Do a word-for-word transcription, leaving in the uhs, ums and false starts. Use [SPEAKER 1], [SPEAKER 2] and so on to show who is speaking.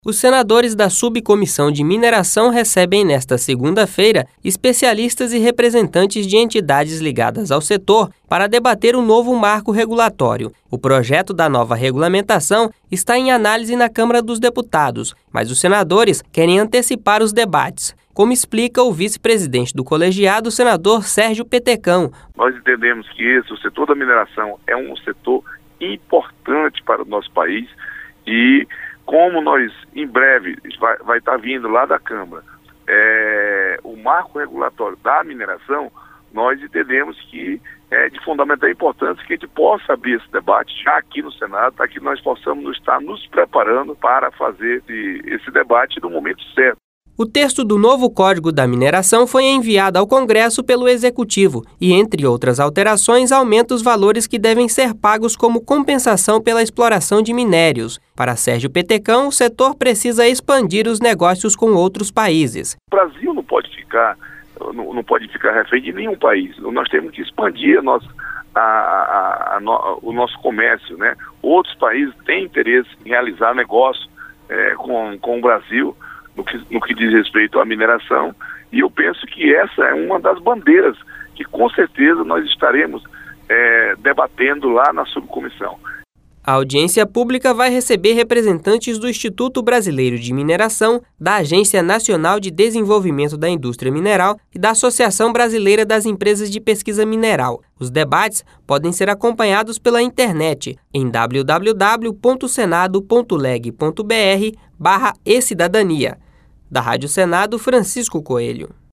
[SPEAKER 1] Os senadores da Subcomissão de Mineração recebem nesta segunda-feira especialistas e representantes de entidades ligadas ao setor para debater o novo marco regulatório. O projeto da nova regulamentação está em análise na Câmara dos Deputados, mas os senadores querem antecipar os debates, como explica o vice-presidente do colegiado, o senador Sérgio Petecão.
[SPEAKER 2] Nós entendemos que esse, o setor da mineração é um setor importante para o nosso país e como nós, em breve, vai, vai estar vindo lá da Câmara é, o marco regulatório da mineração, nós entendemos que é de fundamental importância que a gente possa abrir esse debate já aqui no Senado, para que nós possamos estar nos preparando para fazer esse, esse debate no momento certo.
[SPEAKER 1] O texto do novo Código da Mineração foi enviado ao Congresso pelo Executivo e, entre outras alterações, aumenta os valores que devem ser pagos como compensação pela exploração de minérios. Para Sérgio Petecão, o setor precisa expandir os negócios com outros países.
[SPEAKER 2] O Brasil não pode ficar, não, não pode ficar refém de nenhum país. Nós temos que expandir a nossa, a, a, a, a, o nosso comércio, né? Outros países têm interesse em realizar negócio é, com, com o Brasil, No que, no que diz respeito à mineração, e eu penso que essa é uma das bandeiras que com certeza nós estaremos é, debatendo lá na subcomissão.
[SPEAKER 1] A audiência pública vai receber representantes do Instituto Brasileiro de Mineração, da Agência Nacional de Desenvolvimento da Indústria Mineral e da Associação Brasileira das Empresas de Pesquisa Mineral. Os debates podem ser acompanhados pela internet em w w w ponto senado ponto leg ponto br barra e cidadania. Da Rádio Senado, Francisco Coelho.